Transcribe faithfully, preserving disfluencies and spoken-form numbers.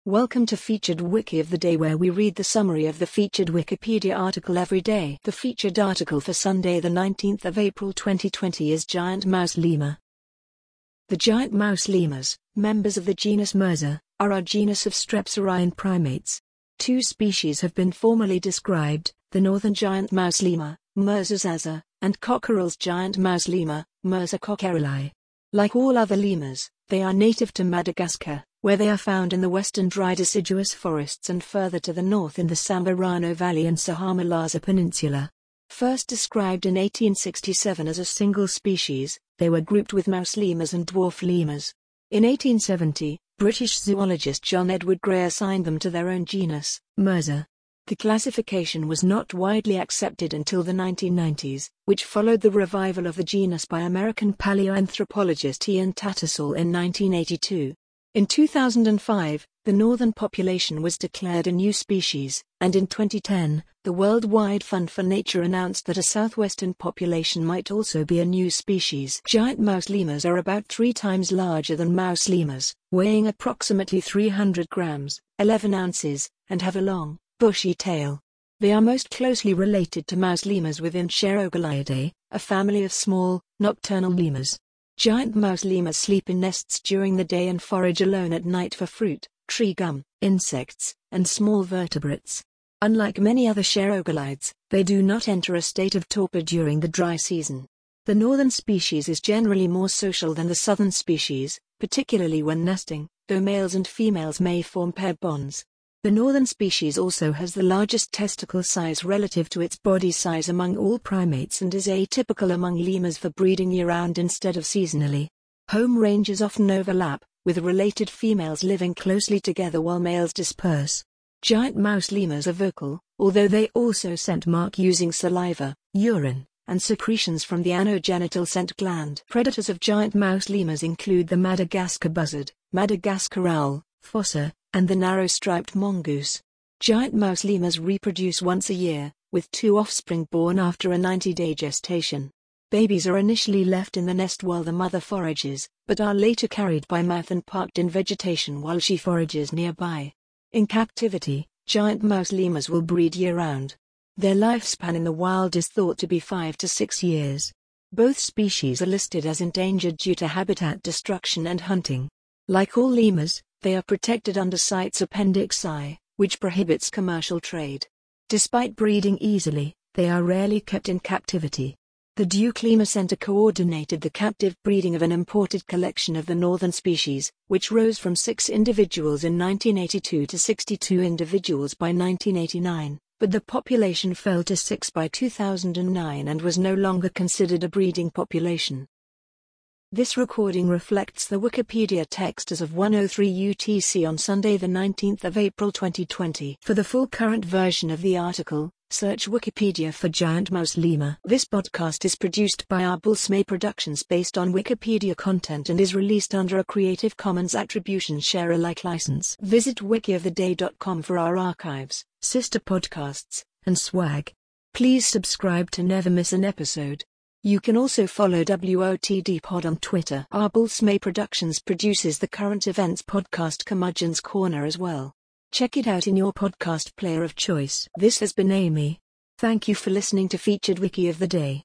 Welcome to Featured Wiki of the Day, where we read the summary of the featured Wikipedia article every day. The featured article for Sunday the nineteenth of April twenty twenty is Giant Mouse Lemur. The giant mouse lemurs, members of the genus Mursa, are a genus of strepsirrhine primates. Two species have been formally described, the northern giant mouse lemur, Mursa zaza, and Cockerell's giant mouse lemur, Mursa cockerelli. Like all other lemurs, they are native to Madagascar, where they are found in the western dry deciduous forests and further to the north in the Samburano Valley and Sahamalaza Peninsula. First described in eighteen sixty-seven as a single species, they were grouped with mouse lemurs and dwarf lemurs. In eighteen seventy, British zoologist John Edward Gray assigned them to their own genus, Mursa. The classification was not widely accepted until the nineteen nineties, which followed the revival of the genus by American paleoanthropologist Ian Tattersall in nineteen eighty-two. In two thousand five, the northern population was declared a new species, and in twenty ten, the Worldwide Fund for Nature announced that a southwestern population might also be a new species. Giant mouse lemurs are about three times larger than mouse lemurs, weighing approximately three hundred grams, eleven ounces, and have a long, bushy tail. They are most closely related to mouse lemurs within Pterogoliidae, a family of small, nocturnal lemurs. Giant mouse lemurs sleep in nests during the day and forage alone at night for fruit, tree gum, insects, and small vertebrates. Unlike many other Pterogoliids, they do not enter a state of torpor during the dry season. The northern species is generally more social than the southern species, particularly when nesting, though males and females may form pair bonds. The northern species also has the largest testicle size relative to its body size among all primates and is atypical among lemurs for breeding year-round instead of seasonally. Home ranges often overlap, with related females living closely together while males disperse. Giant mouse lemurs are vocal, although they also scent mark using saliva, urine, and secretions from the anogenital scent gland. Predators of giant mouse lemurs include the Madagascar buzzard, Madagascar owl, fossa, and the narrow-striped mongoose. Giant mouse lemurs reproduce once a year, with two offspring born after a ninety-day gestation. Babies are initially left in the nest while the mother forages, but are later carried by mouth and parked in vegetation while she forages nearby. In captivity, giant mouse lemurs will breed year-round. Their lifespan in the wild is thought to be five to six years. Both species are listed as endangered due to habitat destruction and hunting. Like all lemurs, they are protected under CITES Appendix I, which prohibits commercial trade. Despite breeding easily, they are rarely kept in captivity. The Duke Lemur Center coordinated the captive breeding of an imported collection of the northern species, which rose from six individuals in nineteen eighty-two to sixty-two individuals by nineteen eighty-nine, but the population fell to six by two thousand nine and was no longer considered a breeding population. This recording reflects the Wikipedia text as of one oh three U T C on Sunday the nineteenth of April twenty twenty. For the full current version of the article, search Wikipedia for Giant Mouse Lemur. This podcast is produced by Arbulsmay Productions based on Wikipedia content and is released under a Creative Commons Attribution Share Alike license. Visit wiki of the day dot com for our archives, sister podcasts, and swag. Please subscribe to never miss an episode. You can also follow W O T D Pod on Twitter. Arbulsmay Productions produces the current events podcast Curmudgeon's Corner as well. Check it out in your podcast player of choice. This has been Amy. Thank you for listening to Featured Wiki of the Day.